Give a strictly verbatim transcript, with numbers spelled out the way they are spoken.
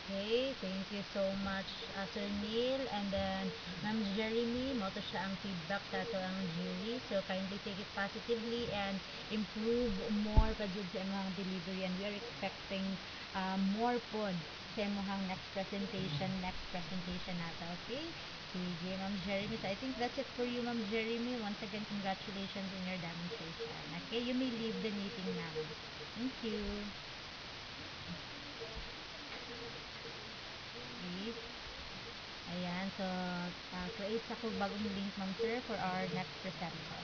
Okay, thank you so much, uh, Sir Neil. And then, Ma'am Jeremy, mo to siya ang feedback sa ato ang jury. So, kindly take it positively and improve more pa jud sa imong delivery. And we are expecting uh, more pod sa imong next presentation, next presentation nato. Okay? Sige, Ma'am Jeremy. So, I think that's it for you, Ma'am Jeremy. Once again, congratulations in your demonstration. Okay, you may leave the meeting now. Thank you. Okay. Ayan, so uh, create sa ko bagong link, ma'am sir, for our next presenter.